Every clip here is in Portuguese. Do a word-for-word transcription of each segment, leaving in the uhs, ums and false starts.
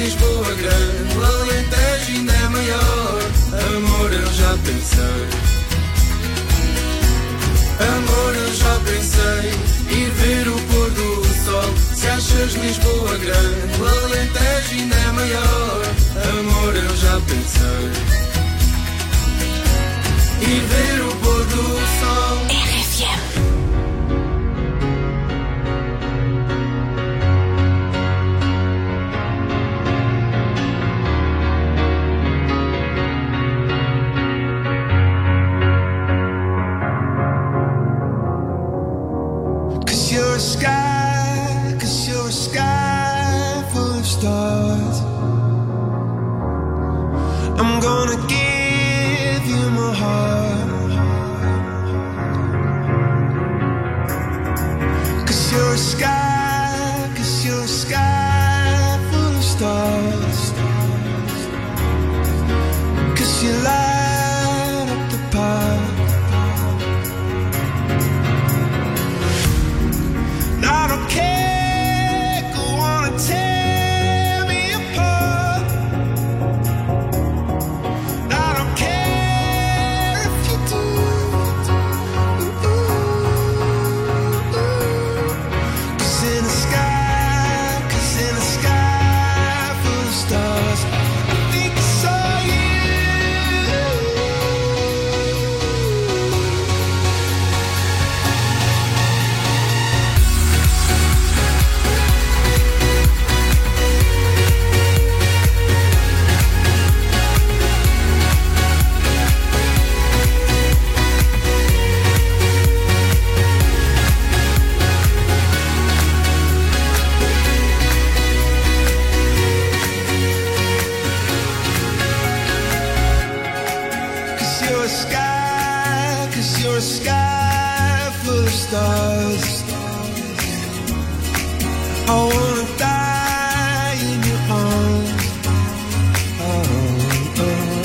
Lisboa grande, o Alentejo ainda é maior. Amor, eu já pensei. Amor, eu já pensei. Ir ver o pôr do sol. Se achas Lisboa grande, o Alentejo ainda é maior. Amor, eu já pensei. Ir ver o pôr do sol. R F M. You're a sky, cause you're a sky full of stars. I'm gonna give you my heart. Cause you're a sky, cause you're a sky full of stars. Cause you light up the path. I don't care, go on and tear me apart. I don't care if you do. Cause in the sky, cause in the sky full of stars, I think I saw you. You're a sky, cause you're a sky full of stars. I wanna die in your arms. Oh,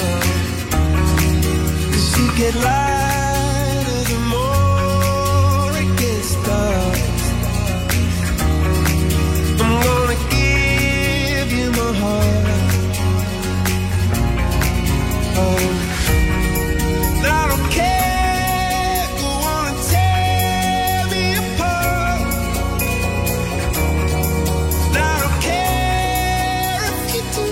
oh. Cause you get lighter the more it gets dark. I'm gonna give you my heart. Oh, I don't care, go on and tear me apart. I don't care if you do.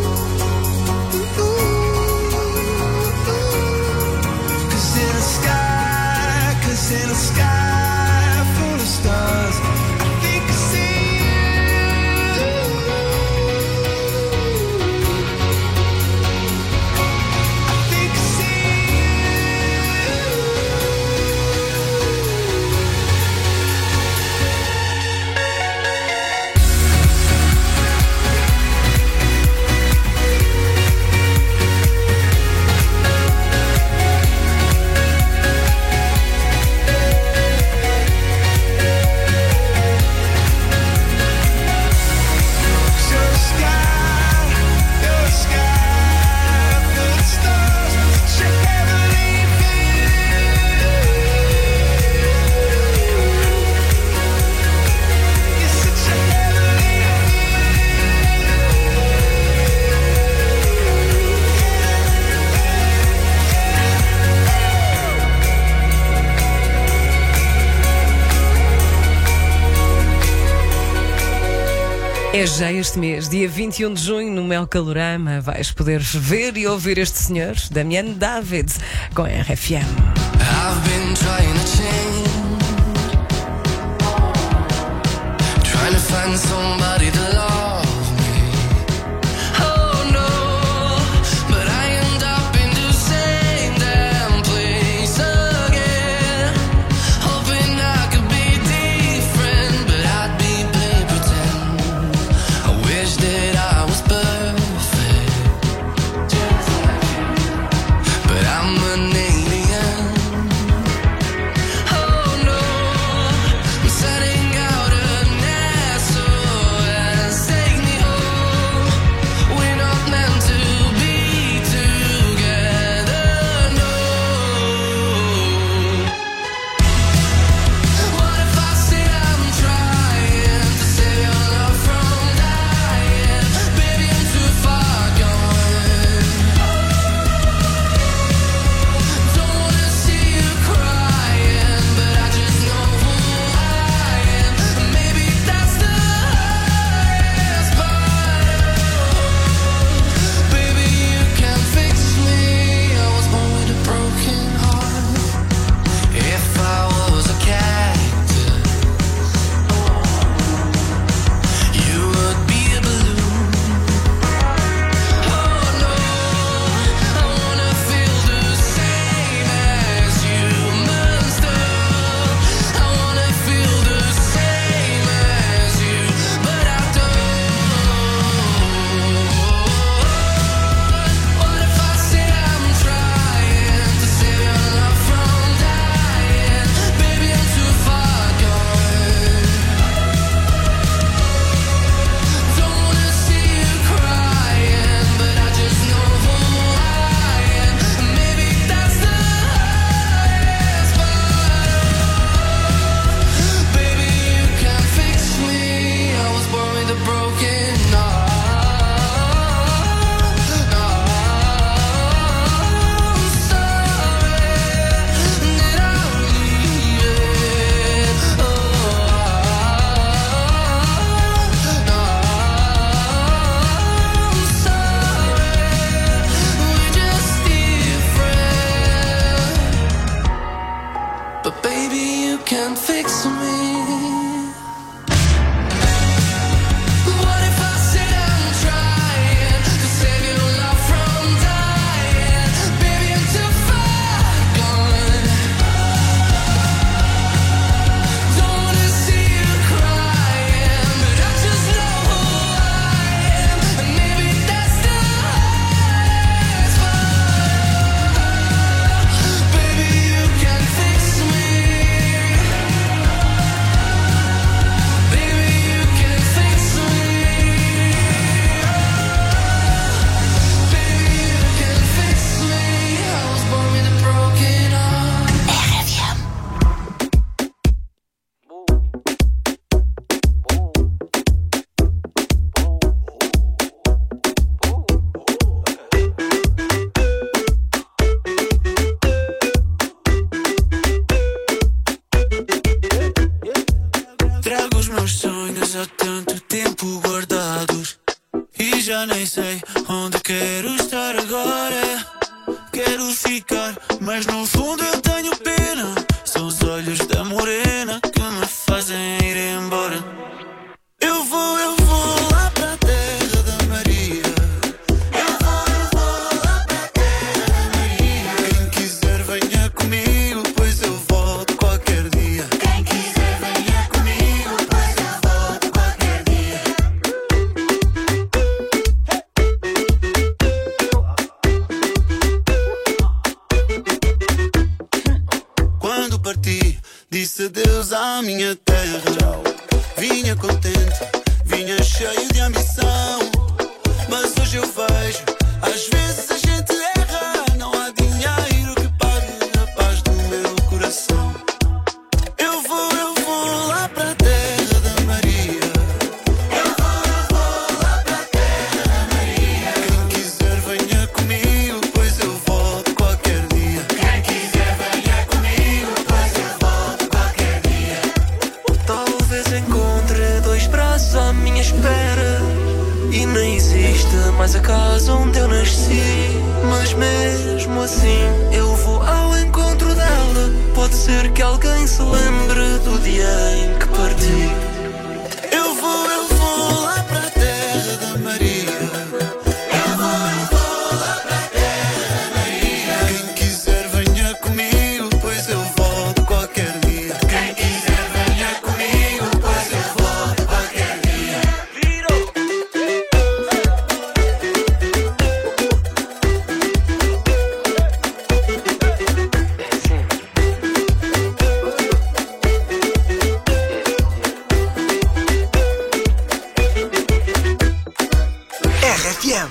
Cause in the sky, cause in the sky full of stars, I think I see you. I think I see É já este mês, dia vinte e um de junho, no Mel Calorama, vais poder ver e ouvir este senhor, Damian David, com a R F M. I've been trying to change, trying to find somebody to love me. Oh no, but I end up in the same damn place again. Hoping I could be different, but I'd be playing pretend. I wish that I was perfect, but I'm an alien. Oh no, I'm setting out a nest so and say dois há tanto tempo guardados e já nem sei onde quero estar agora. Quero ficar, mas no fundo eu tenho pena. São os olhos da morena que me fazem ir embora. Eu vou, eu vou lá para a terra da Maria. Eu vou, eu vou lá para a terra da Maria. Quem quiser venha comigo, pois eu volto qualquer dia. Quem quiser venha comigo, pois eu volto qualquer dia. Quando parti, disse adeus à minha terra. Vinha contente, vinha cheio de ambição. Mas hoje eu vejo, às vezes a gente erra. Não há dinheiro que pague a paz do meu coração. Eu vou, eu vou lá para a terra da Maria. Eu vou, eu vou lá para a terra da Maria. Quem quiser venha comigo, pois eu volto qualquer dia. Quem quiser venha comigo, pois eu volto qualquer dia. Talvez encontre dois braços à minha espera e nem existe mais a casa onde eu nasci. Mas mesmo assim eu vou ao encontro dela. Pode ser que alguém se lembre do dia em que parti. Eu vou, eu vou lá para a terra da Maria. Eu vou, eu vou lá para a terra da Maria. Quem quiser venha comigo, pois eu volto qualquer dia. Quem quiser venha comigo, pois eu volto qualquer dia. R F M.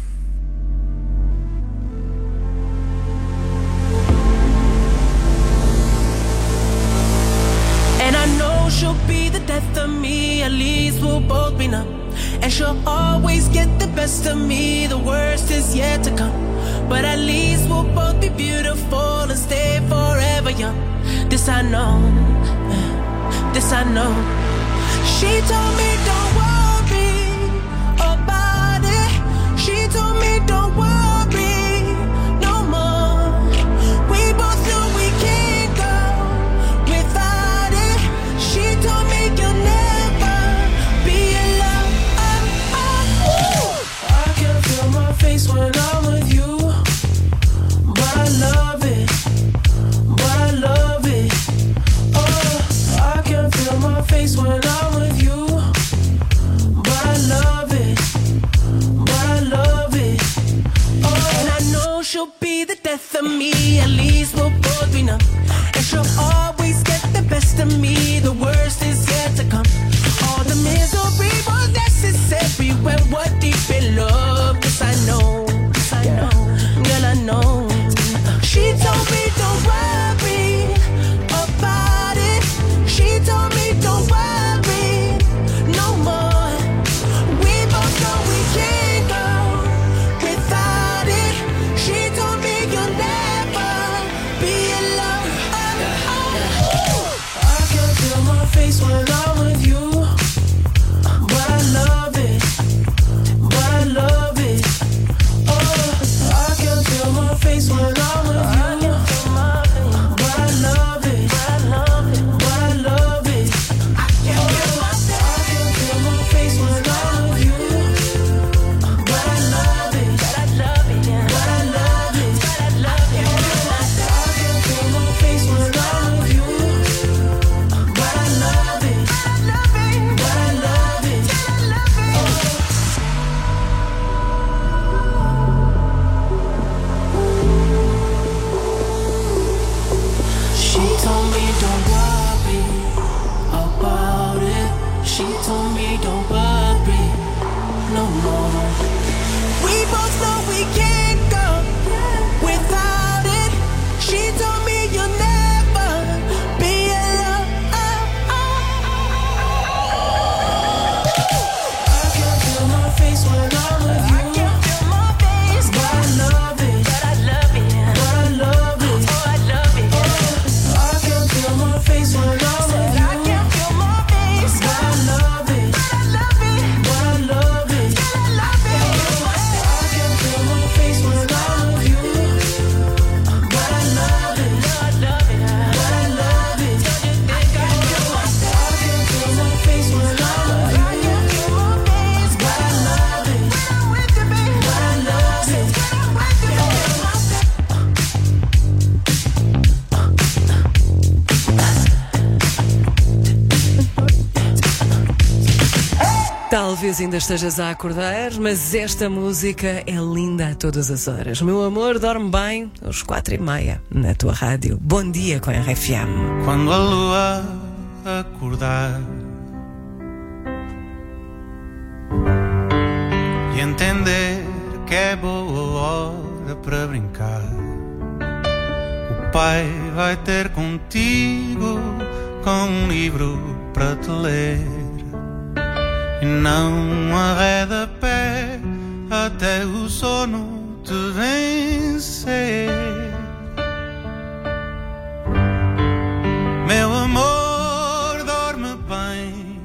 And I know she'll be the death of me, at least we'll both be numb. And she'll always get the best of me, the worst is yet to come. But at least we'll both be beautiful and stay forever young. This I know, this I know. She told me don't worry about it. She told me don't worry no more. We both know we can't go without it. She told me you'll never be alone. I can feel my face when I'm with you, but I love it, but I love it. Oh, I can feel my face when I'm with you, but I love it, but I love it. Oh, and I know she'll be the death of me, at least we'll both be numb. And she'll always get the best of me, the worst is yet to come. All the misery was necessary when we're deep in love. This I know, this I know, girl I know. She told me don't worry about it. She told me don't worry no more. We both know we can't go without it. She told me you'll never be talvez ainda estejas a acordar, mas esta música é linda a todas as horas. Meu amor, dorme bem, às quatro e meia, na tua rádio. Bom dia com a R F M. Quando a lua acordar e entender que é boa hora para brincar, o pai vai ter contigo com um livro para te ler e não arreda pé até o sono te vencer. Meu amor, dorme bem,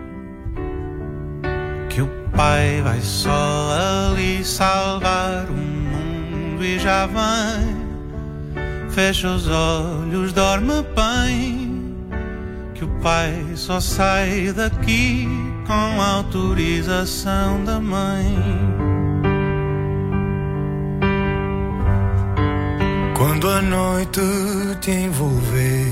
que o pai vai só ali salvar o mundo e já vem. Fecha os olhos, dorme bem, que o pai só sai daqui com autorização da mãe. Quando a noite te envolver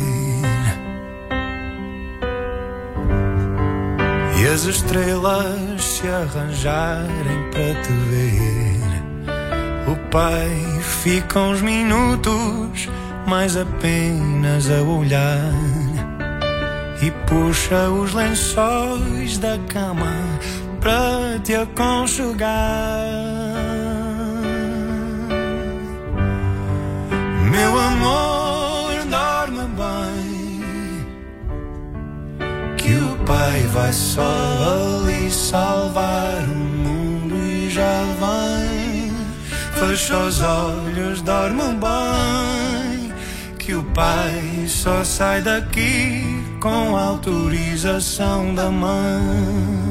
e as estrelas se arranjarem para te ver, o pai fica uns minutos mais apenas a olhar e puxa os lençóis da cama para te aconchegar. Meu amor, dorme bem, que o pai vai só ali salvar o mundo e já vem. Fecha os olhos, dorme bem, que o pai só sai daqui com autorização da mãe.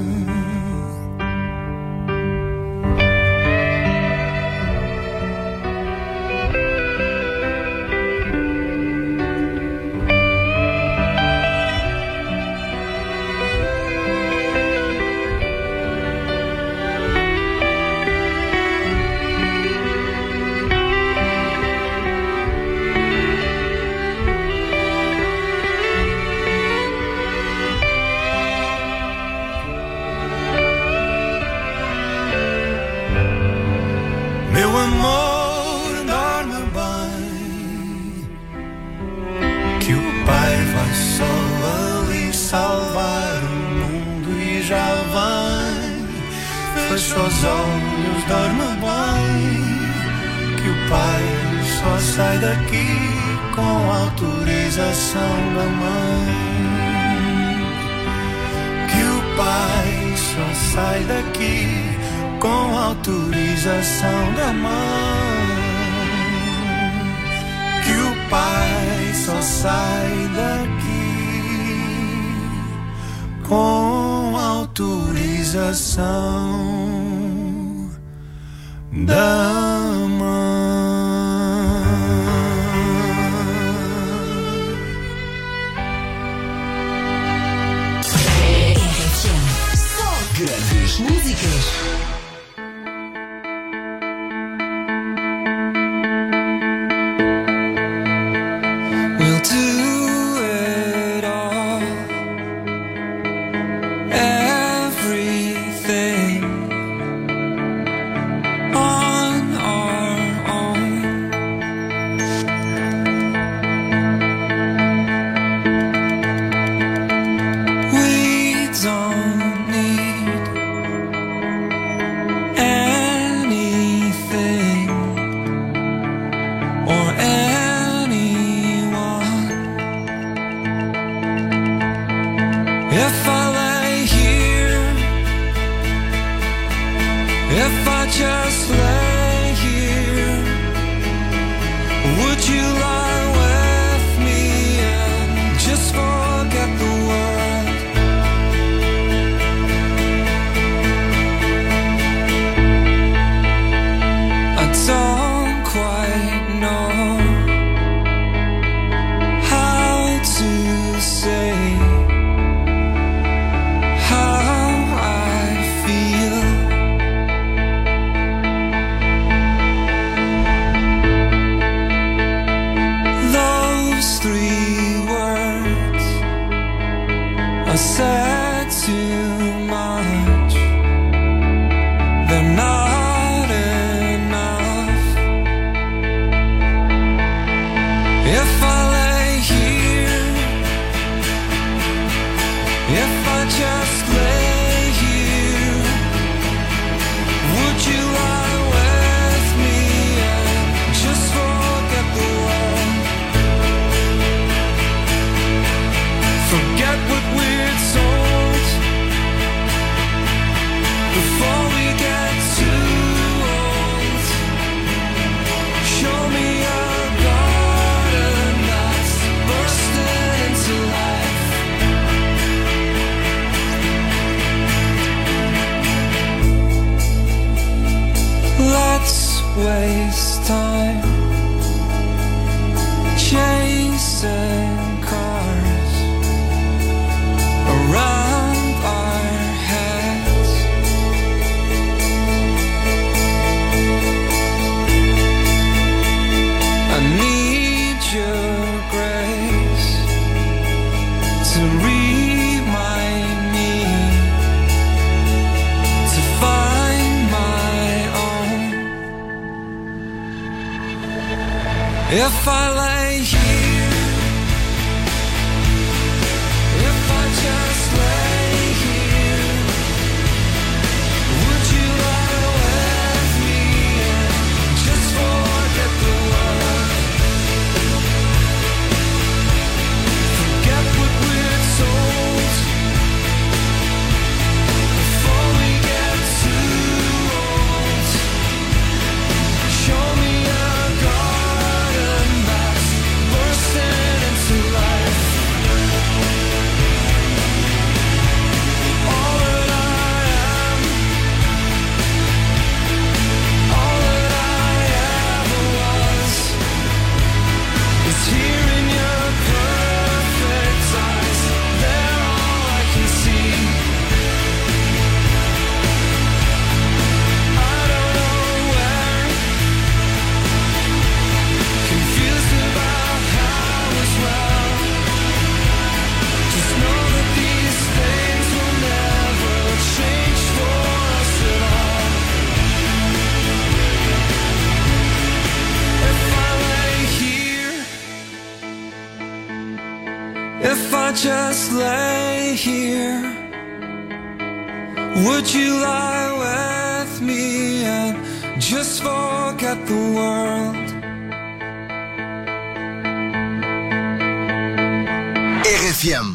Meu amor, dorme bem, que o pai vai só ali salvar o mundo e já vem. Fecha os olhos, dorme bem, que o pai só sai daqui com autorização da mãe. Que o pai só sai daqui com autorização da mãe. Que o pai só sai daqui com autorização da mãe. R F M, só grandes músicas. If I lay here, if I just lay here, would you lie with me and just forget the world? I don't quite know how to say said too much. waste time chasing cars around our heads. I need your grace to remind me to find my own. If I lay here, if I just lay here, would you lie with me and just forget the world? Forget what we're told before we get too old. Show me a garden that's bursting into life. All that I am, all that I ever was, is here in your perfect eyes. They're all I can see. I don't know where, confused about how as well. Just know that these things will never change for us at all. If I lay here, if I just lay here, would you lie with me and just forget the world? R F M.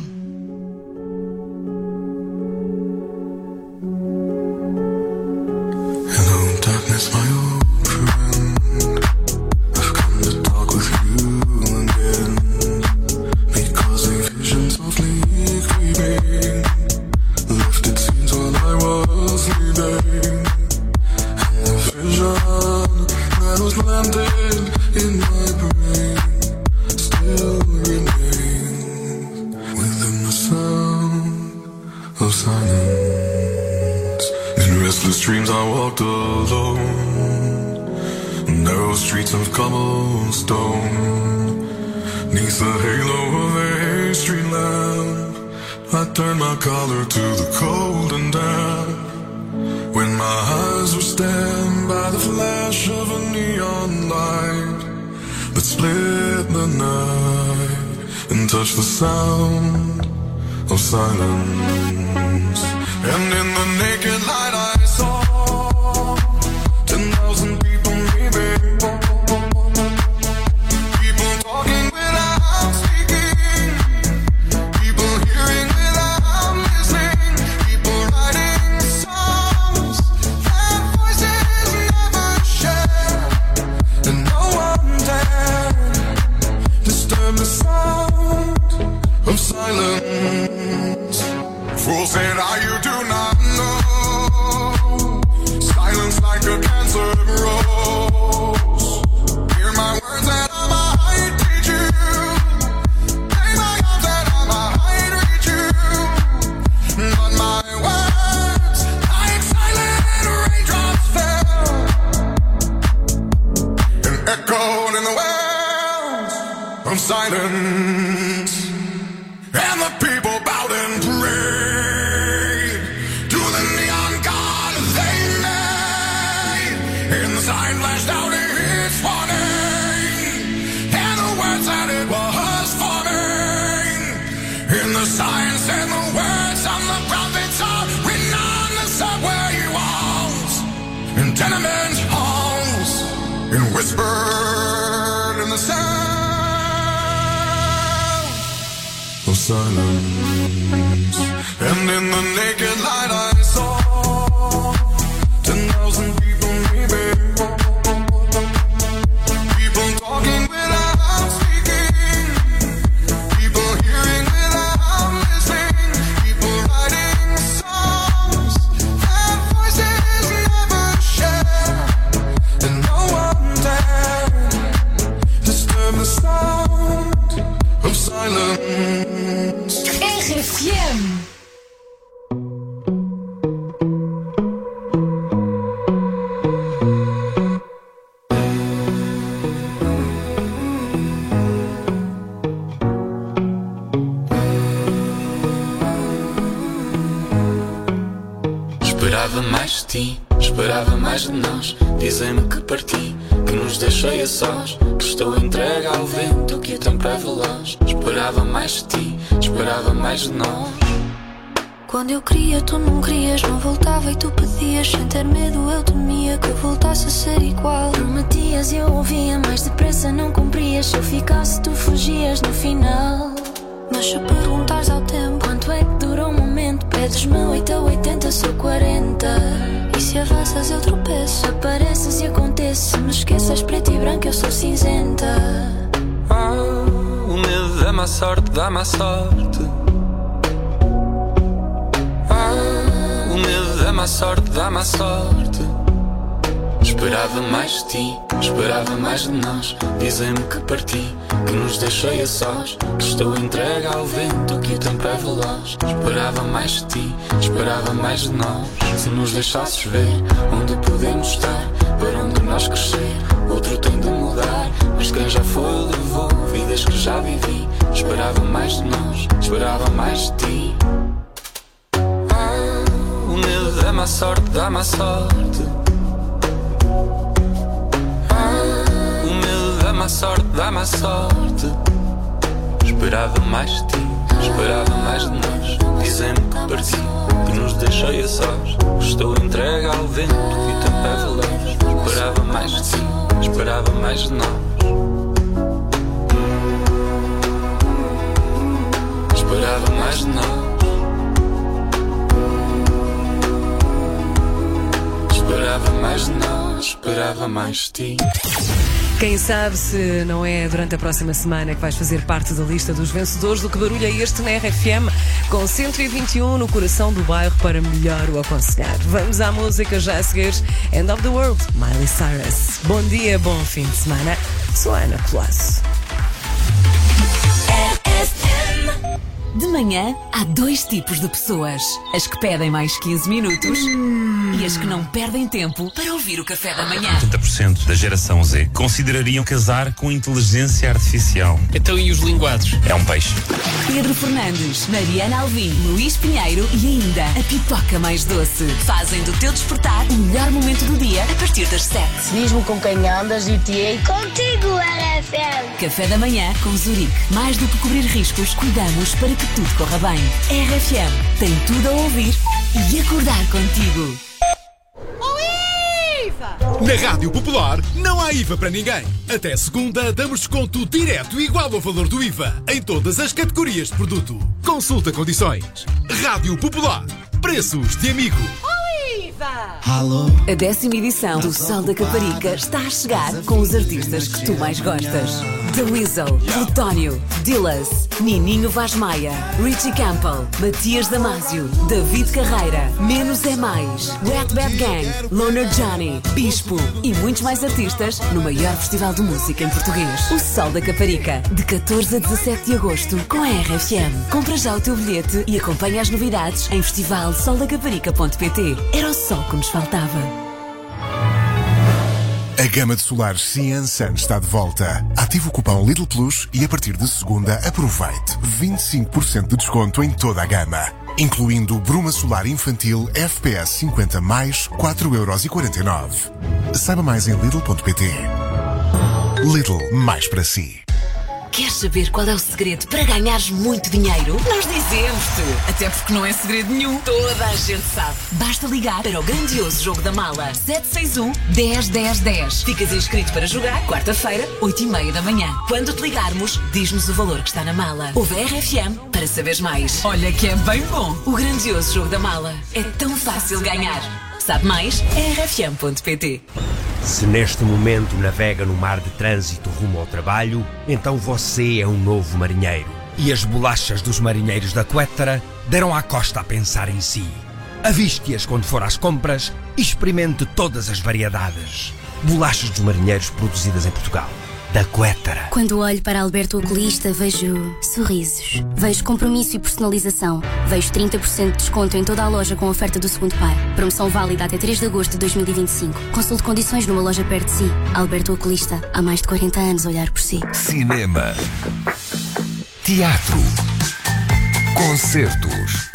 Hello, darkness, my old friend. I've come to talk with you again, because a vision softly creeping lifted scenes while I was sleeping, and the vision that was planted in my brain still remains within the sound of silence. In restless dreams I walked alone, narrow streets of cobblestone. Neath the halo of a street lamp, I turned my collar to the cold and damp. When my eyes were stabbed by the flash of a neon light that split the night and touched the sound of silence. And in the naked light I saw ten thousand people maybe, people talking without speaking, people hearing without listening, people writing songs that voices never share, and no one dared disturb the sound of silence. Fool said, "Ah, you do not know. Silence like a cancer grows. Hear my words that I might teach you. Lay my arms that I might reach you. But my words, like silent raindrops, fell and echoed in the wells of silence. And the people bowed and prayed to the neon god they made. And the sign flashed out its warning, and the words that it was forming. And the sign said the words of the prophets are written on the subway walls and tenement halls, and whispered in the sound of silence. And in the naked light I saw ten thousand people maybe, people talking without speaking, people hearing without listening, people writing songs that voices never share, and no ti, esperava mais de nós. Dizem-me que parti, que nos deixei a sós, que estou entregue ao vento, que o tempo é veloz. Esperava mais de ti, esperava mais de nós. Quando eu queria, tu não querias, não voltava e tu pedias. Sem ter medo eu temia que eu voltasse a ser igual. Prometias e eu ouvia, mais depressa não cumprias. Se eu ficasse tu fugias no final. Mas se perguntares ao tempo quanto é que dura um momento, pedes-me oito a oitenta, sou quarenta. E se avanças eu tropeço, apareces e aconteço. Se me esqueças preto e branco eu sou cinzenta. Oh, o medo dá-me a sorte, dá-me a sorte. O medo dá-me a sorte, dá-me a sorte. Esperava mais de ti, esperava mais de nós. Dizem-me que parti, que nos deixei a sós, que estou entregue ao vento, que o tempo é veloz. Esperava mais de ti, esperava mais de nós. Se nos deixasses ver onde podemos estar, para onde nós crescer, outro tem de mudar. Mas quem já foi levou vidas que já vivi. Esperava mais de nós, esperava mais de ti. O medo dá-me a sorte, dá-me a sorte. Ah, o medo dá-me a sorte, dá-me a sorte. Esperava mais de ti, esperava mais de nós. Dizem-me que parti, que nos deixei a sós, que estou entregue ao vento, que o tempo é veloz. Esperava mais de ti, esperava mais de nós. Esperava mais de nós. Esperava mais de nós, esperava mais de ti. Quem sabe se não é durante a próxima semana que vais fazer parte da lista dos vencedores do Que Barulho é Este na R F M, com cento e vinte e um no coração do bairro para melhor o aconselhar. Vamos à música já a seguir. End of the World, Miley Cyrus. Bom dia, bom fim de semana. Sou a Ana Colasso. De manhã, há dois tipos de pessoas. As que pedem mais quinze minutos e as que não perdem tempo para ouvir o café da manhã. oitenta por cento da geração Z considerariam casar com inteligência artificial. Então e os linguados? É um peixe. Pedro Fernandes, Mariana Alvim, Luís Pinheiro e ainda a pipoca mais doce. Fazem do teu despertar o melhor momento do dia a partir das sete. Diz-me com quem andas e te ei contigo, R F M. Café da manhã com Zurique. Mais do que cobrir riscos, cuidamos para que tudo corra bem. R F M tem tudo a ouvir e acordar contigo. Na Rádio Popular não há I V A para ninguém. Até segunda damos desconto direto igual ao valor do I V A em todas as categorias de produto. Consulta condições. Rádio Popular. Preços de amigo. Alô? A décima edição do Sol da Caparica está a chegar com os artistas que tu mais gostas. The Weasel, Plutónio, Dillas, Nininho Vaz Maia, Richie Campbell, Matias Damasio, David Carreira, Menos é Mais, Wet Bad Gang, Loner Johnny, Bispo e muitos mais artistas no maior festival de música em português. O Sol da Caparica, de catorze a dezassete de agosto, com a R F M. Compra já o teu bilhete e acompanha as novidades em festival sol da caparica ponto pt. Era o sol que nos faltava. A gama de solares Cian Sun está de volta. Ative o cupom Lidl Plus e a partir de segunda aproveite vinte e cinco por cento de desconto em toda a gama, incluindo Bruma Solar Infantil F P S cinquenta mais quatro euros e quarenta e nove. Saiba mais em Lidl ponto pt. Lidl, mais para si. Queres saber qual é o segredo para ganhares muito dinheiro? Nós dizemos-te! Até porque não é segredo nenhum. Toda a gente sabe. Basta ligar para o grandioso jogo da mala. sete seis um, dez, dez, dez. Ficas inscrito para jogar quarta-feira, oito e meia da manhã. Quando te ligarmos, diz-nos o valor que está na mala. Ouve a R F M para saberes mais. Olha que é bem bom. O grandioso jogo da mala. É tão fácil ganhar. Sabe mais? R F M ponto pt. Se neste momento navega no mar de trânsito rumo ao trabalho, então você é um novo marinheiro. E as bolachas dos marinheiros da Quettara deram à costa a pensar em si. Aviste-as quando for às compras e experimente todas as variedades. Bolachas dos marinheiros produzidas em Portugal. Da Quettara. Quando olho para Alberto Oculista, vejo sorrisos. Vejo compromisso e personalização. Vejo trinta por cento de desconto em toda a loja com oferta do segundo par. Promoção válida até três de agosto de dois mil e vinte e cinco. Consulte condições numa loja perto de si. Alberto Oculista, há mais de quarenta anos a olhar por si. Cinema, teatro, concertos,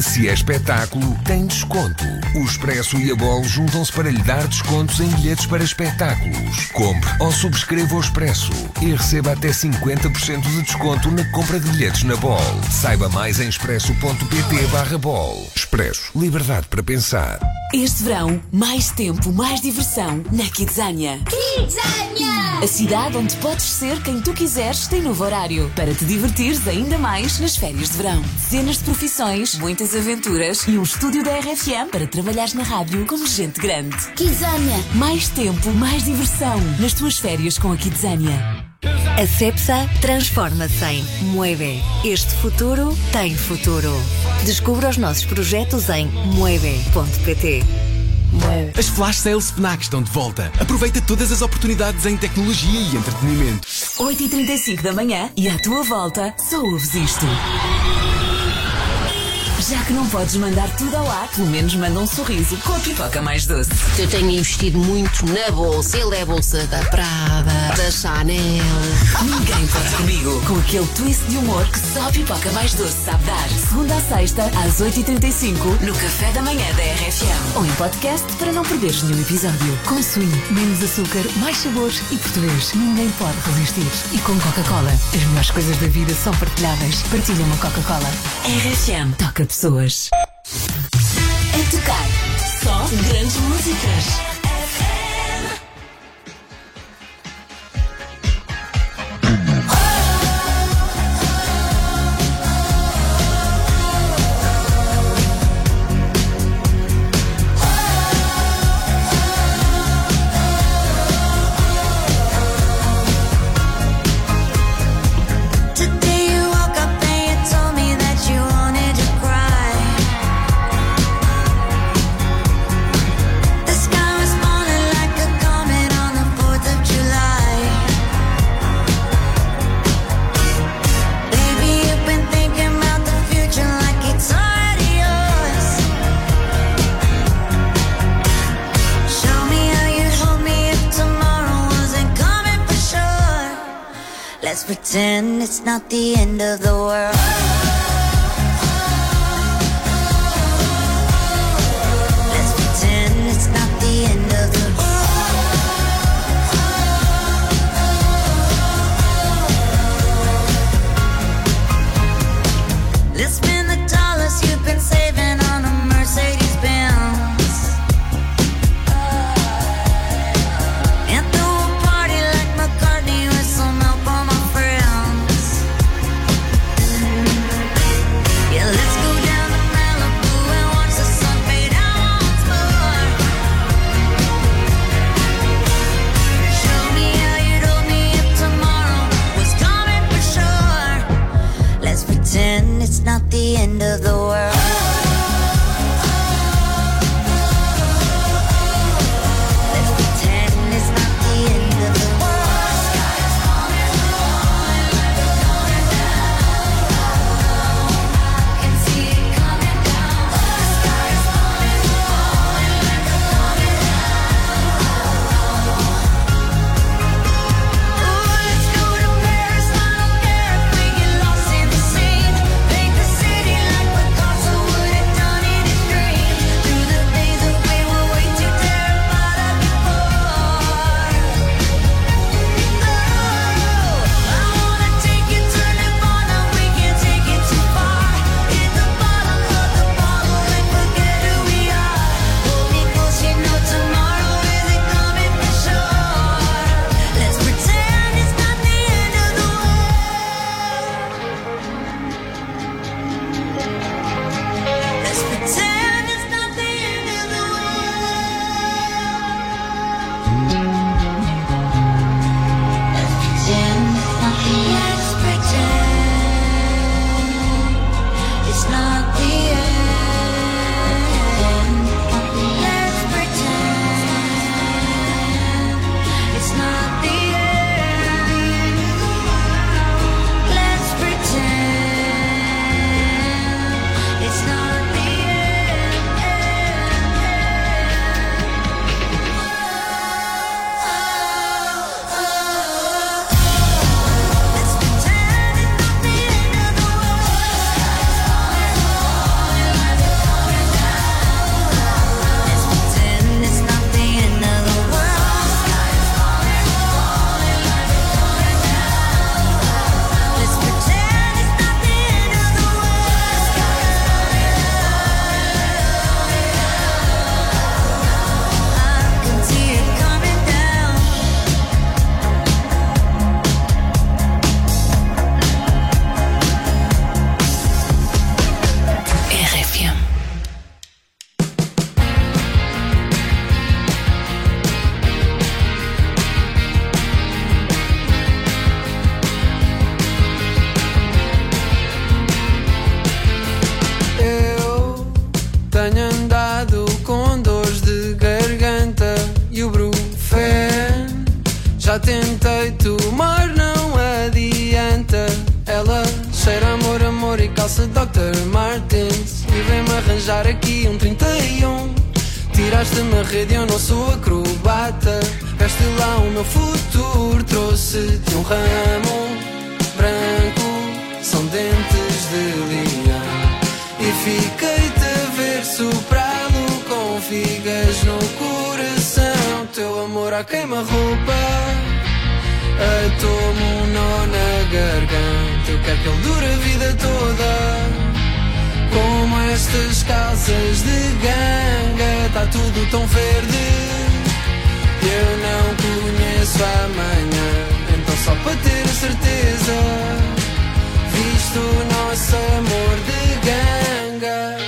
Se é espetáculo, tem desconto. O Expresso e a Bol juntam-se para lhe dar descontos em bilhetes para espetáculos. Compre ou subscreva o Expresso e receba até cinquenta por cento de desconto na compra de bilhetes na Bol. Saiba mais em expresso.pt barra Bol. Expresso. Liberdade para pensar. Este verão, mais tempo, mais diversão na Kidzania. Kidzania! A cidade onde podes ser quem tu quiseres tem novo horário para te divertires ainda mais nas férias de verão. Dezenas de profissões, muitas aventuras e um estúdio da R F M para trabalhares na rádio como gente grande. Kidzania! Mais tempo, mais diversão nas tuas férias com a Kidzania. A Cepsa transforma-se em Mueve. Este futuro tem futuro. Descubra os nossos projetos em mueve ponto pt. As Flash Sales FNAC estão de volta. Aproveita todas as oportunidades em tecnologia e entretenimento. oito e trinta e cinco da manhã e à tua volta só ouves isto. Já que não podes mandar tudo ao ar, pelo menos manda um sorriso com a pipoca mais doce. Eu tenho investido muito na bolsa. Ele é a bolsa da Prada, da Chanel. Ninguém pode comigo. Com aquele twist de humor que só a pipoca mais doce sabe dar. Segunda a sexta, às oito e trinta e cinco, no Café da Manhã da R F M. Ou em podcast para não perderes nenhum episódio. Com swing, menos açúcar, mais sabores e português. Ninguém pode resistir. E com Coca-Cola. As melhores coisas da vida são partilháveis. Partilha uma Coca-Cola. R F M. Toca pessoas. A tocar. Só grandes músicas. Let's pretend it's not the end of the world. Let's pretend it's not the end of the world. Let's spend the dollars you've been saving on a Mercedes Benz. Já tentei tomar, não adianta. Ela cheira amor, amor e calça doutor Martens. E vem-me arranjar aqui um trinta e um. Tiraste-me a rede, eu não sou acrobata. Veste lá o meu futuro, trouxe-te um ramo branco, são dentes de leão. E fiquei-te a ver soprá-lo com figas no coração. Teu amor à queima-roupa atou-me um nó na garganta. Eu quero que ele dure a vida toda, como estas calças de ganga. Tá tudo tão verde, eu não conheço amanhã. Então só para ter a certeza, visto o nosso amor de ganga.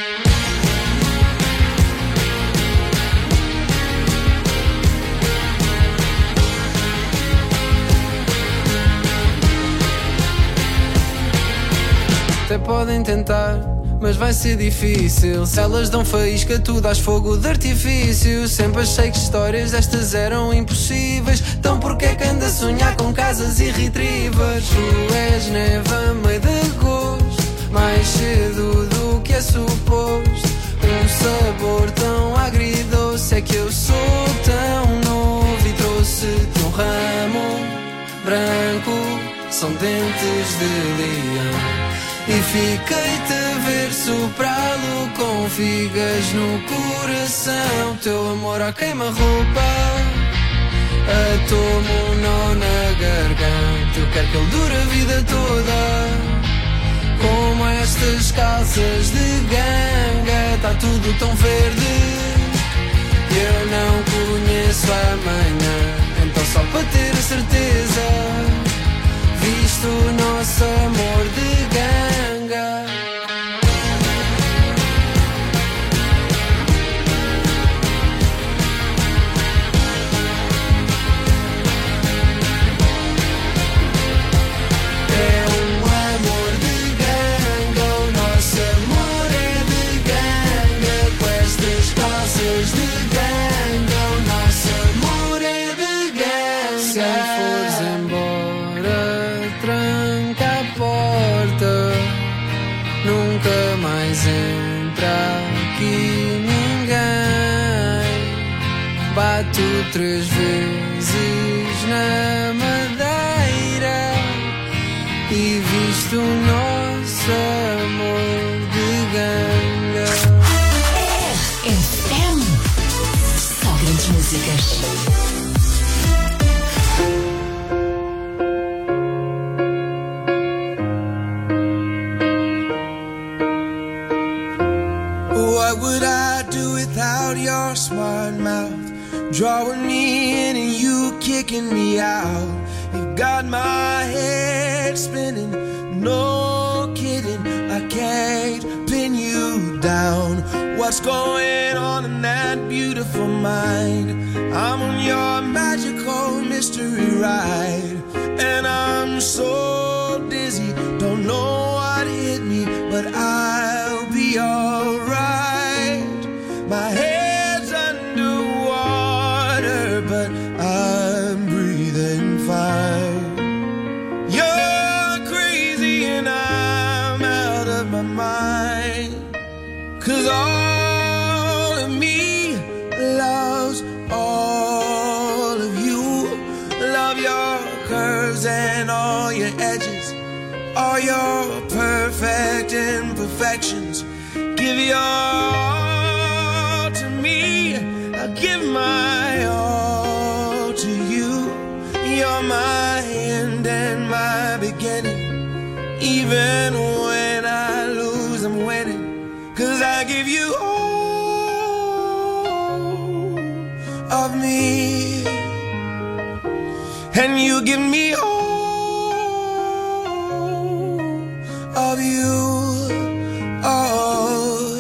Até podem tentar, mas vai ser difícil. Se elas dão faísca, tu dás fogo de artifício. Sempre achei que histórias destas eram impossíveis. Então porquê que anda a sonhar com casas e retrievers? Tu és neve a meio de agosto, mais cedo do que é suposto. Um sabor tão agridoce, é que eu sou tão novo. E trouxe-te um ramo branco, são dentes de leão. E fiquei-te a ver soprá-lo com figas no coração. Teu amor à queima-roupa atou-me um nó na garganta. Eu quero que ele dure a vida toda, como estas calças de ganga. Tá tudo tão verde, eu não conheço amanhã. Então só para ter a certeza, visto o nosso amor de ganga. É um amor de ganga, o nosso amor é de ganga. Com estas calças de ganga, o nosso amor é de ganga. Se fores embora, tranca a porta, nunca mais entra aqui ninguém. Bato três vezes na madeira e visto o nosso amor de ganga. F M. Só grandes músicas. What would I do without your smart mouth? Drawing me in and you kicking me out. You've got my head spinning, no kidding. I can't pin you down. What's going on in that beautiful mind? I'm on your magical mystery ride, and I'm so dizzy, don't know what hit me, but I'll be alright. My head's underwater, but I'm breathing fine. You're crazy and I'm out of my mind, 'cause all of me loves all of you. Love your curves and all your edges, all your perfect imperfections. Give your all to me, I'll give my all to you. You're my end and my beginning. Even when I lose, I'm winning, 'cause I give you all of me, and you give me all of you. Oh,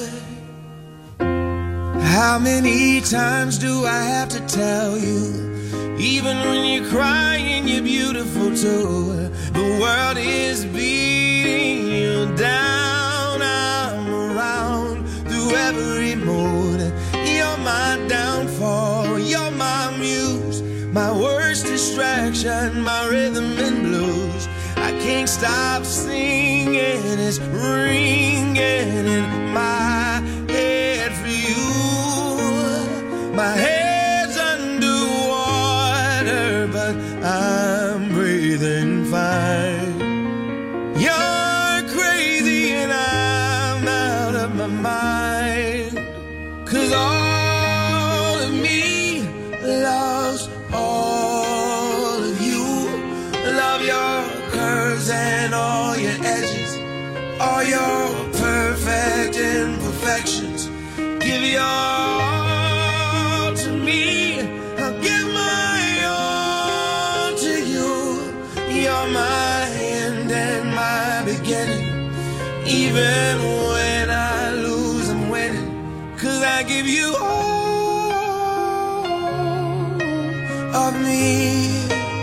how many times do I have to tell you? Even when you're crying, you're beautiful too. The world is beating you down. I'm around through every mood. You're my downfall, you're my muse, my worst distraction. distraction, my rhythm and blues. I can't stop singing, it's ringing in my head for you. My head's underwater, but I'm breathing fine. You're crazy and I'm out of my mind. 'Cause all of me loves all of you. Love your curves and all your edges, all your perfect imperfections. Give your all to me, I'll give my all to you. You're my end and my beginning. Even when I lose, I'm winning. 'Cause I give you all of me,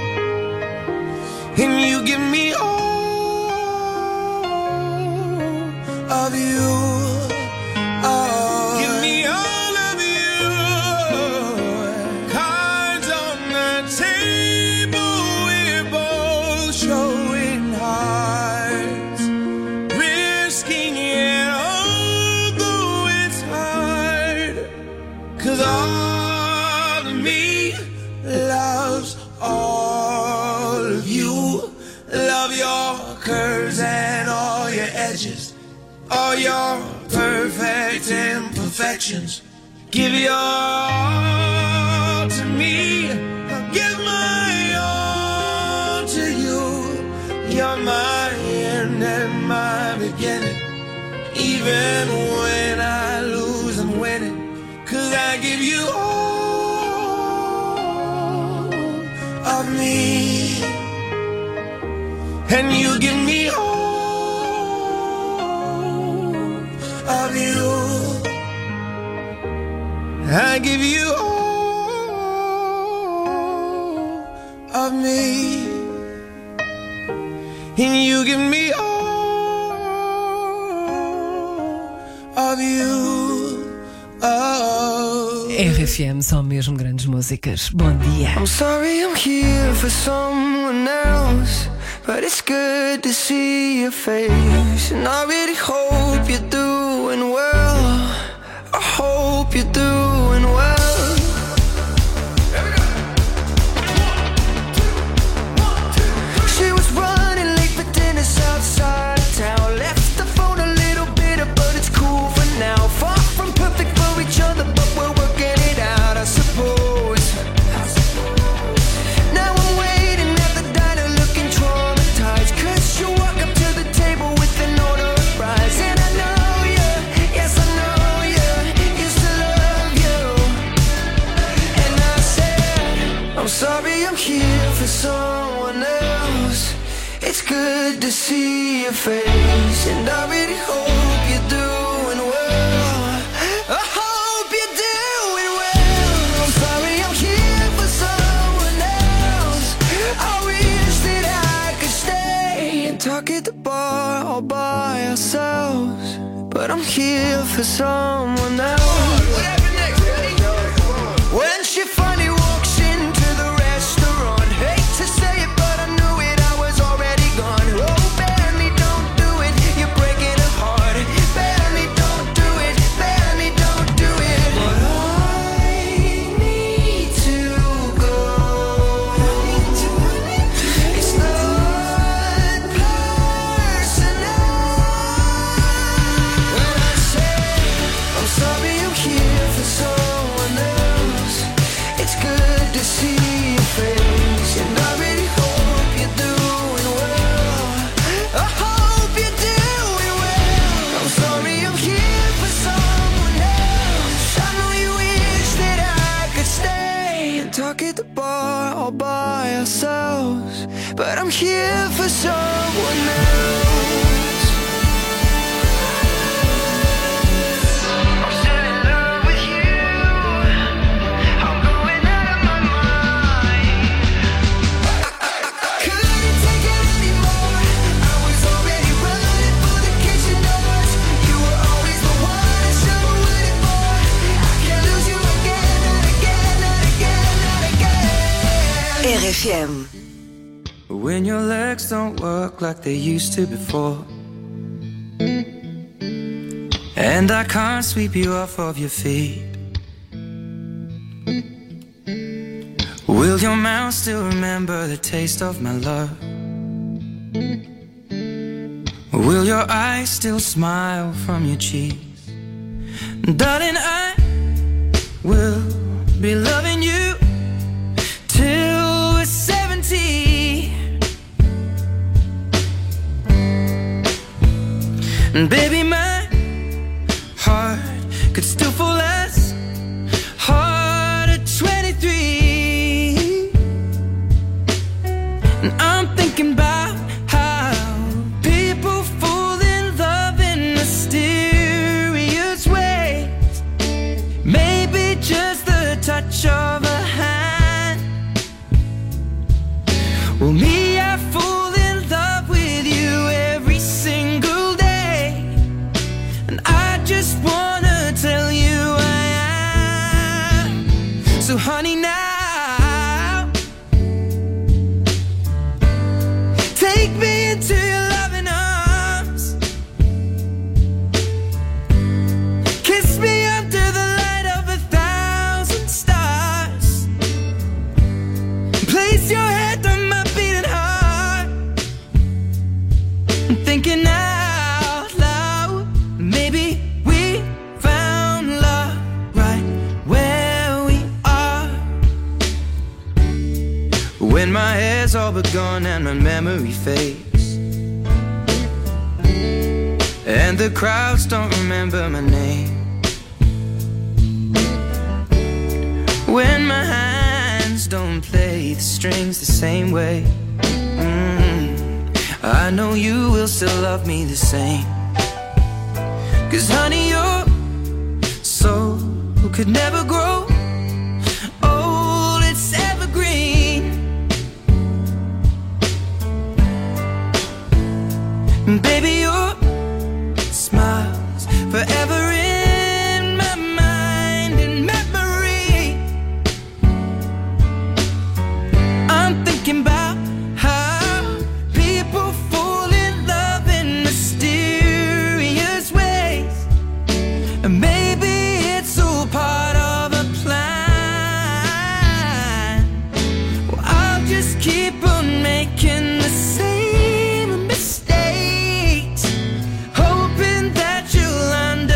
and you give me all of you. Oh, give me all of you. Cards on the table, we're both showing hearts, risking it although it's hard. 'Cause all of me loves all of you. Love your curves and all your edges, all your perfect imperfections. Give your all to me, I'll give my all to you. You're my end and my beginning. Even when I lose, I'm winning. 'Cause I give you all of me, and you give me all of you. I give you all of me, and you give me all of you. Oh. R F M, só mesmo grandes músicas. Bom dia. I'm sorry I'm here for someone else, but it's good to see your face. And I really hope you're doing well. I hope you're doing well. She was running late for dinner outside of town. Left the phone a little bitter, but it's cool for now. Far from perfect for each other, but we're working it out, I suppose. Now I'm waiting at the diner looking traumatized, 'cause you walk up to the table with an order of fries. And I know you, yes I know you, used to love you. And I said, I'm sorry I'm here for someone else. It's good to see your face, and I really hope you're doing well. I hope you're doing well. I'm sorry I'm here for someone else. I wish that I could stay and talk at the bar all by ourselves, but I'm here for someone else. When she finally walks into the restaurant, hate to say it, but I knew it, I was already gone. Oh, Benny, don't do it, you're breaking her heart. Benny, don't do it, Benny, don't do it. But I need to go. It's not personal. When I say I'm sorry I'm here for someone else, it's good to see your face, and I really hope you're doing well. I hope you're doing well. I'm sorry I'm here for someone else. I know you wish that I could stay and talk at the bar all by ourselves, but I'm here for someone else. I'm still in love with you. I'm going out of my mind. Couldn't take it anymore. I was already running for the kitchen doors. You were always the one I should have waited for. I can't lose you again, not again, not again, not again. R F F M. When your legs don't work like they used to before, and I can't sweep you off of your feet, will your mouth still remember the taste of my love? Will your eyes still smile from your cheeks? Darling, I will be loving you till we're seventy. And baby, my heart could still fall as hard at twenty-three. And I'm thinking about how people fall in love in mysterious ways. Maybe just the touch of a hand. Well, me, I fall in love with you every single day, and I just wanna tell you I am. So honey, now take me into your loving arms, kiss me under the light of a thousand stars, place your head on my beating heart. I'm thinking out loud, maybe we found love right where we are. When my hair's all but gone and my memory fades, and the crowds don't remember my name, when my hands don't play the strings the same way, mm, I know you will still love me the same. Cause honey, your soul could never grow old, it's evergreen. And baby, your smile's forever in my mind and memory. I'm thinking about how people fall in love in mysterious ways, and maybe it's all part of a plan. Well, I'll just keep on making the same mistakes, hoping that you'll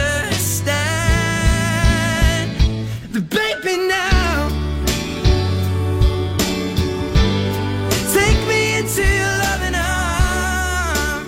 understand. But baby, now take me into your loving arms,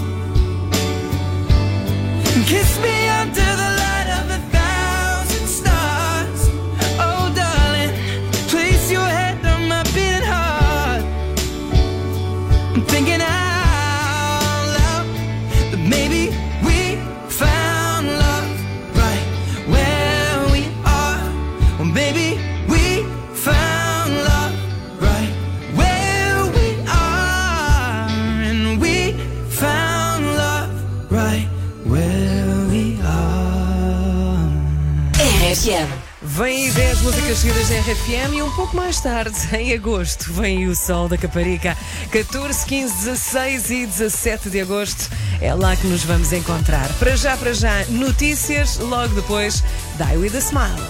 kiss me under the light of a thousand stars. Oh darling, place your head on my beating heart. I'm thinking out loud that maybe we found love right where we are. Or maybe we found love right where we are. And we found love right where we are. R F M. Vem aí dez músicas seguidas da R F M e um pouco mais tarde, em agosto, vem aí o Sol da Caparica. catorze, quinze, dezasseis e dezassete de agosto. É lá que nos vamos encontrar. Para já, para já, notícias, logo depois, Die With A Smile.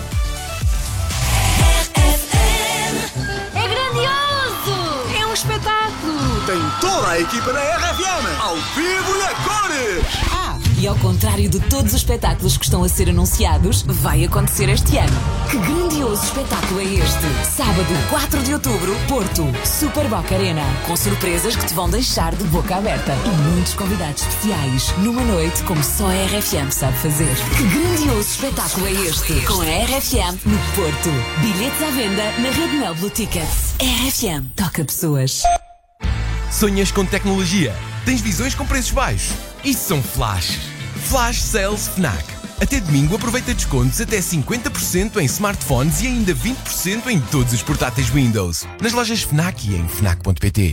É grandioso! É um espetáculo! Tem toda a equipa da R F M, ao vivo e a cores! Ah, e ao contrário de todos os espetáculos que estão a ser anunciados, vai acontecer este ano. Que grandioso espetáculo é este? Sábado, quatro de outubro, Porto, Super Boca Arena, com surpresas que te vão deixar de boca aberta e muitos convidados especiais, numa noite como só a R F M sabe fazer. Que grandioso espetáculo é este? Com a R F M no Porto. Bilhetes à venda na Rede Mel Blue Tickets. R F M toca pessoas. Sonhas com tecnologia? Tens visões com preços baixos? Isso são flashes. Flash Sales FNAC. Até domingo aproveita descontos até cinquenta por cento em smartphones e ainda vinte por cento em todos os portáteis Windows. Nas lojas FNAC e em fnac ponto pt.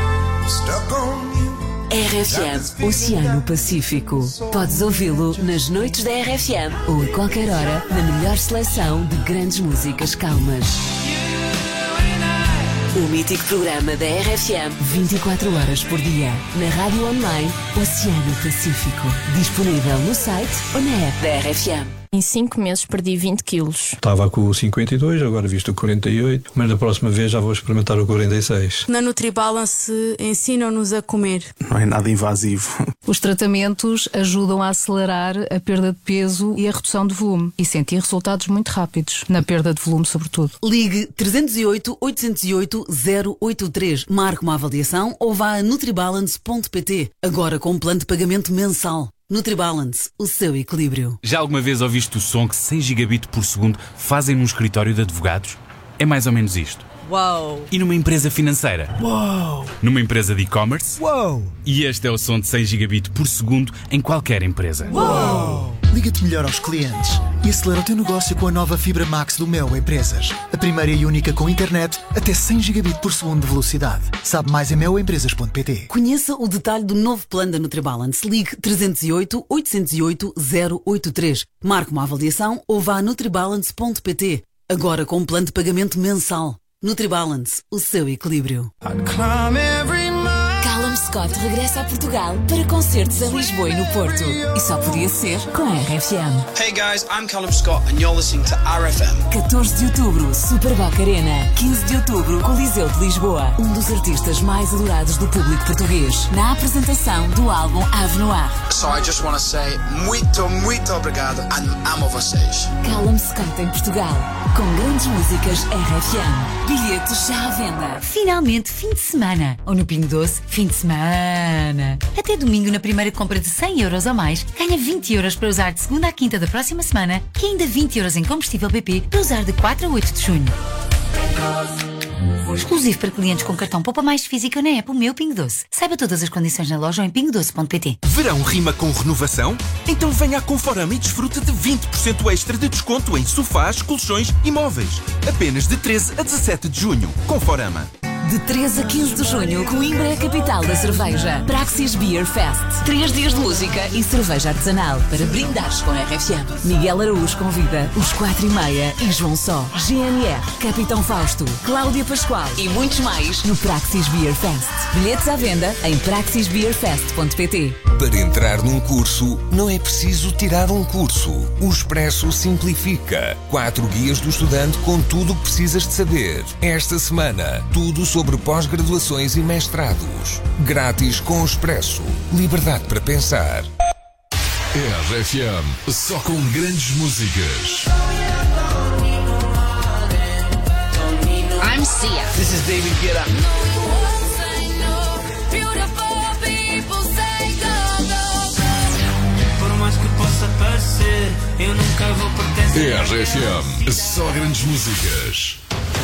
R F M Oceano Pacífico. Podes ouvi-lo nas noites da R F M ou a qualquer hora na melhor seleção de grandes músicas calmas. O mítico programa da R F M, vinte e quatro horas por dia, na rádio online Oceano Pacífico. Disponível no site ou na app da R F M. Em cinco meses perdi vinte quilos. Estava com o cinquenta e dois, agora visto o quarenta e oito, mas da próxima vez já vou experimentar o quarenta e seis. Na NutriBalance ensinam-nos a comer. Não é nada invasivo. Os tratamentos ajudam a acelerar a perda de peso e a redução de volume e sentir resultados muito rápidos, na perda de volume sobretudo. Ligue trezentos e oito, oitocentos e oito, zero oito três, marque uma avaliação ou vá a nutribalance ponto pt, agora com um plano de pagamento mensal. NutriBalance, o seu equilíbrio. Já alguma vez ouviste o som que cem gigabits por segundo fazem num escritório de advogados? É mais ou menos isto. Uau! E numa empresa financeira? Uau! Numa empresa de e-commerce? Uau! E este é o som de cem gigabits por segundo em qualquer empresa. Uau! Liga-te melhor aos clientes e acelera o teu negócio com a nova Fibra Max do Mel Empresas. A primeira e única com internet até cem gigabits por segundo de velocidade. Sabe mais em mel empresas ponto pt. Conheça o detalhe do novo plano da NutriBalance. Ligue trezentos e oito, oitocentos e oito, zero oito três. Marque uma avaliação ou vá a nutribalance ponto pt, agora com um plano de pagamento mensal. NutriBalance, o seu equilíbrio. Callum Scott regressa a Portugal para concertos em Lisboa e no Porto. E só podia ser com a R F M. Hey guys, I'm Callum Scott and you're listening to R F M. catorze de outubro, Super Boca Arena. quinze de outubro, Coliseu de Lisboa. Um dos artistas mais adorados do público português. Na apresentação do álbum Ave Noir. So I just want to say muito, muito obrigado and amo vocês. Callum Scott em Portugal. Com grandes músicas R F M. Bilhetes já à venda. Finalmente, fim de semana. Ou no Pingo Doce, fim de semana. Até domingo, na primeira compra de cem euros ou mais, ganha vinte euros para usar de segunda à quinta da próxima semana e ainda vinte euros em combustível B P para usar de quatro a oito de junho. Exclusivo para clientes com cartão Poupa Mais Físico na app O Meu Pingo Doce. Saiba todas as condições na loja ou em pingo doce ponto pt. Verão rima com renovação? Então venha à Conforama e desfrute de vinte por cento extra de desconto em sofás, colchões e móveis. Apenas de treze a dezassete de junho. Conforama. De treze a quinze de junho, Coimbra é a capital da cerveja. Praxis Beer Fest. Três dias de música e cerveja artesanal para brindares com a R F M. Miguel Araújo convida os quatro e meia e João Só, G N R, Capitão Fausto, Cláudia Pascoal e muitos mais no Praxis Beer Fest. Bilhetes à venda em praxis beer fest ponto pt. Para entrar num curso, não é preciso tirar um curso. O Expresso simplifica. Quatro guias do estudante com tudo o que precisas de saber. Esta semana, tudo sobre pós-graduações e mestrados. Grátis com o Expresso. Liberdade para pensar. R F M, só com grandes músicas. I'm Sia. This is David Guetta. Por mais que possa parecer, eu nunca vou pertencer. R F M, só grandes músicas.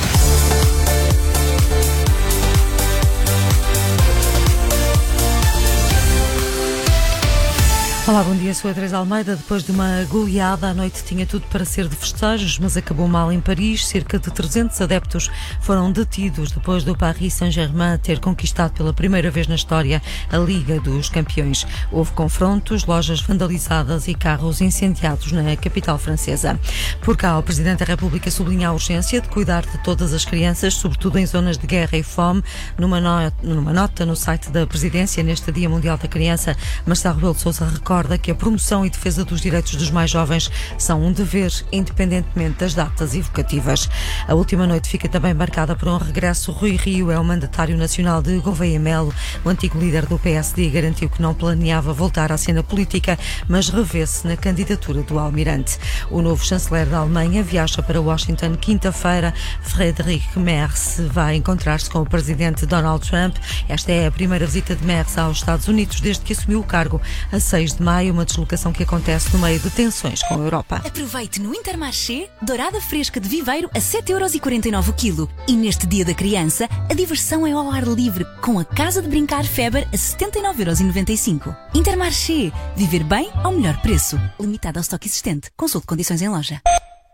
Olá, bom dia, sou a Teresa Almeida. Depois de uma goleada, a noite tinha tudo para ser de festejos, mas acabou mal em Paris. Cerca de trezentos adeptos foram detidos depois do Paris Saint-Germain ter conquistado pela primeira vez na história a Liga dos Campeões. Houve confrontos, lojas vandalizadas e carros incendiados na capital francesa. Por cá, o Presidente da República sublinha a urgência de cuidar de todas as crianças, sobretudo em zonas de guerra e fome. Numa, no... numa nota no site da Presidência, neste Dia Mundial da Criança, Marcelo Rebelo de Sousa recorda que a promoção e defesa dos direitos dos mais jovens são um dever, independentemente das datas evocativas. A última noite fica também marcada por um regresso. Rui Rio é o mandatário nacional de Gouveia Melo. O antigo líder do P S D garantiu que não planeava voltar à cena política, mas revê-se na candidatura do Almirante. O novo chanceler da Alemanha viaja para Washington quinta-feira. Friedrich Merz vai encontrar-se com o presidente Donald Trump. Esta é a primeira visita de Merz aos Estados Unidos desde que assumiu o cargo a seis de maio, uma deslocação que acontece no meio de tensões com a Europa. Aproveite no Intermarché dourada fresca de Viveiro a sete euros e quarenta e nove o quilo. E neste Dia da Criança, a diversão é ao ar livre, com a Casa de Brincar Feber a setenta e nove euros e noventa e cinco. Intermarché, viver bem ao melhor preço. Limitado ao estoque existente. Consulte condições em loja.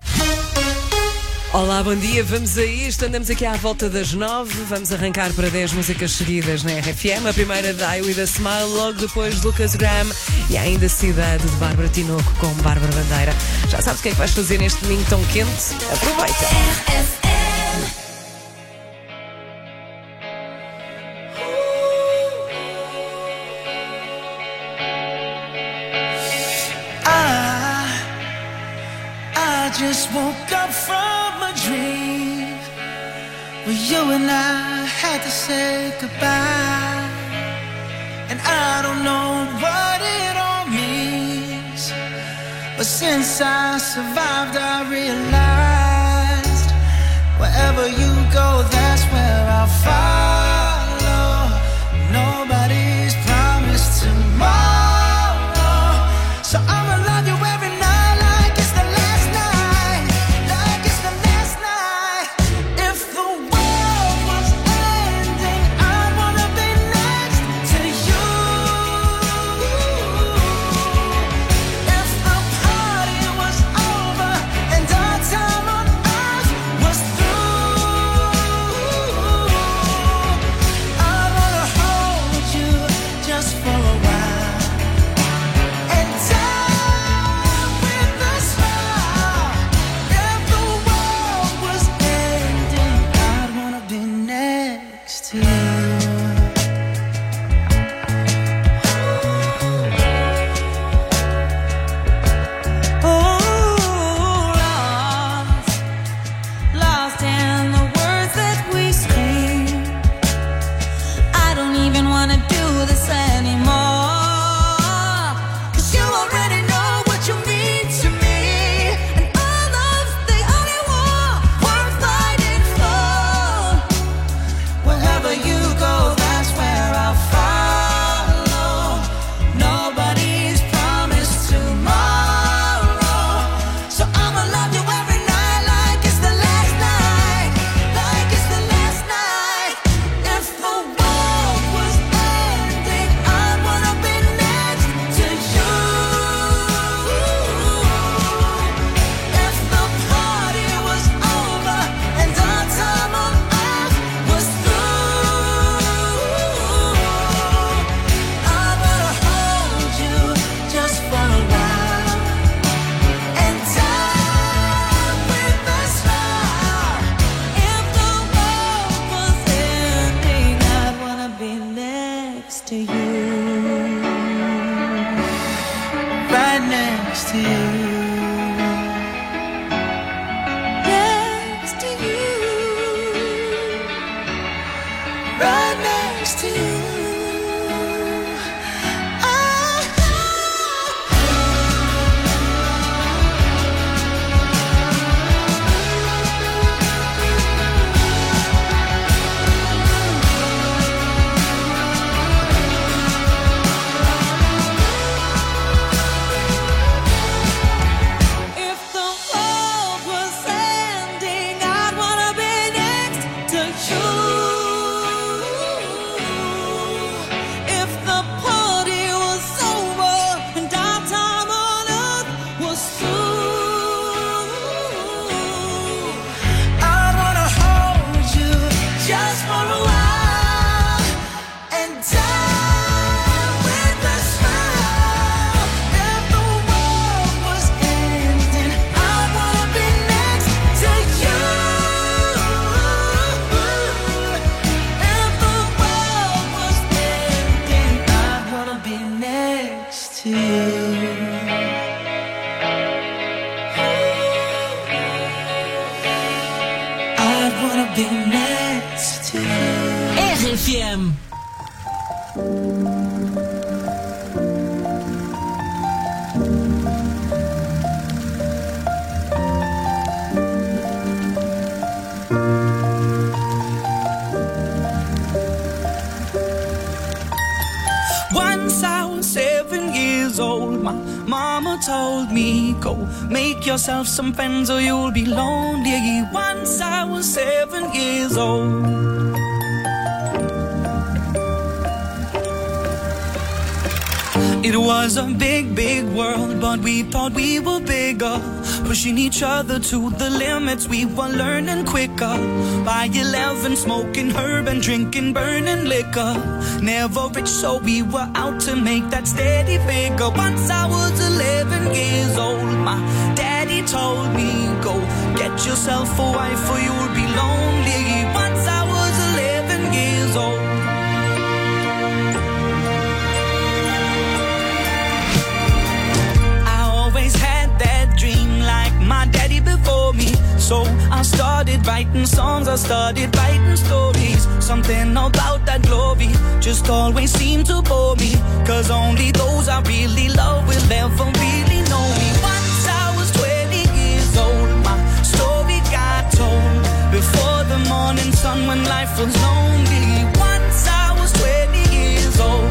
Olá, bom dia, vamos a isto. Andamos aqui à volta das nove. Vamos arrancar para dez músicas seguidas na R F M. A primeira, Die With A Smile, logo depois Lucas Graham e ainda Cidade de Bárbara Tinoco com Bárbara Bandeira. Já sabes o que é que vais fazer neste domingo tão quente? Aproveita! R F M. just woke up from a dream where you and I had to say goodbye. And I don't know what it all means, but since I survived I realized wherever you go, that's where I'll follow. Nobody's promised tomorrow, so I'ma love you every night like it's the last night, like it's the last night. If the world was ending, I'd wanna be next to you. If the party was over and our time on earth was through, I wanna hold you just for a while and die with a smile. If the world was ending, I'd wanna be next to you. Oh, lost, lost in the words that we scream. I don't even wanna do this anymore, 'cause you already know what you mean to me, and all of the only war worth fighting for. Wherever you go, that's where I'll follow. Nobody's promised tomorrow, so I'ma love you every night like it's the last night, like it's the last night. If the world was ending, I'd wanna be next to you. If the party was over and our time on earth was through, I wanna hold you just for a while and die with a smile. If the world was ending, I'd wanna be next to you, right next to you, next to you, right next to you. If the world was ending, I'd wanna be next to you. If the party was over and our time on earth was through, I'd wanna hold you just for a while and die with a smile. If the world was ending, I'd wanna be next to you. If the world was ending, I'd wanna be next to you. I'd wanna be next to you. R F M. Once I was seven years old, my mama told me, go make yourself some friends or you'll be lonely. Once I was seven years old. It was a big, big world, but we thought we were bigger, pushing each other to the limits. We were learning quicker. By eleven, smoking herb and drinking burning liquor. Never rich, so we were out to make that steady figure. Once I was eleven years old, my daddy told me, go get yourself a wife or you'll be lonely. Once I was eleven years old. I always had that dream like my daddy before. I started writing stories. Something about that glory just always seemed to bore me, cause only those I really love will ever really know me. Once I was twenty years old, my story got told before the morning sun when life was lonely. Once I was twenty years old.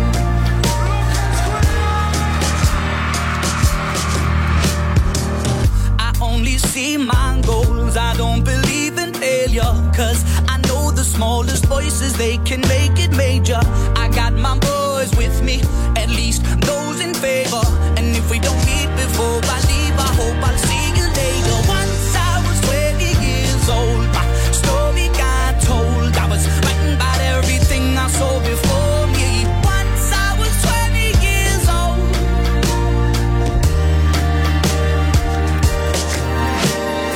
I only see my goals, I don't believe in failure, cause I know the smallest voices, they can make it major. I got my boys with me, at least those in favor.